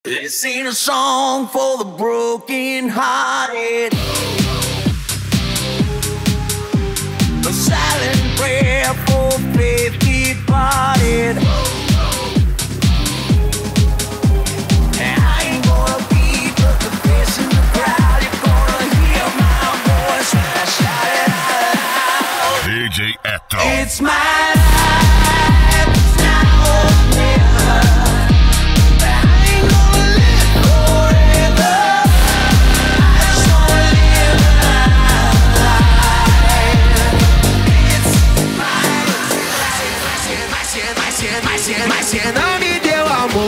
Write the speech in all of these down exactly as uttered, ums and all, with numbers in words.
This ain't a song for the broken-hearted. A silent prayer for faith departed. And I ain't gonna be but the face in the crowd. You're gonna hear my voice when I shout it out loud. D J Etro. It's my life, it's now or never. But I ain't gonna live forever. I just wanna live my life. It's my life. Mas cê não me deu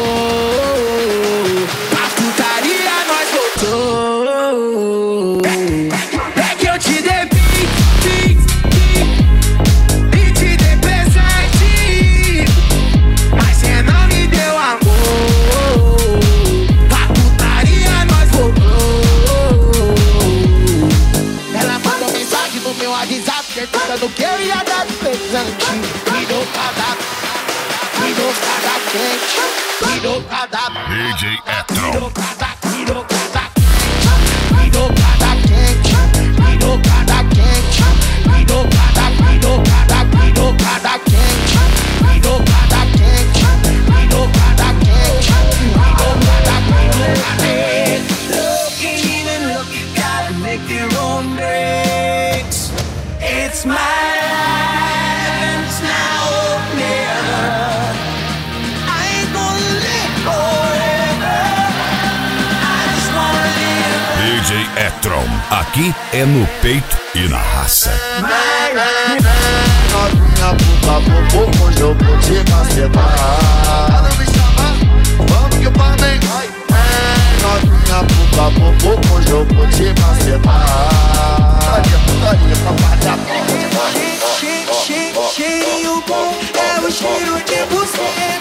amor. A putaria nós voltou. É que eu te dei beat, beat, e te dei presente. Mas cê não me deu amor. A putaria nós voltou. Ela mandou mensagem no meu WhatsApp perguntando que eu ia dar de presente. Me dou cada, me dou cada quente. Me dou cada, D J Etro. me dou cada, me dou cada quente. Me dou cada quente. Me dou cada quente. Me dou cada, me dou cada, me dou cada quente. Me dou cada quente. Me dou cada quente. Me dou cada, me dou cada quente. Look, ain't even look, you gotta make your own breaks. It's my life and it's now or never. I ain't gonna live forever. I just wanna live. D J Etron. Aqui é no peito e na raça. My life. Novinha, por favor, hoje eu vou te macetar. Ela me chama, vamos que o pau nem vai. Novinha, por favor, hoje eu vou te macetar. Putaria, putaria, papai. Cheirinho bom é o cheiro de você.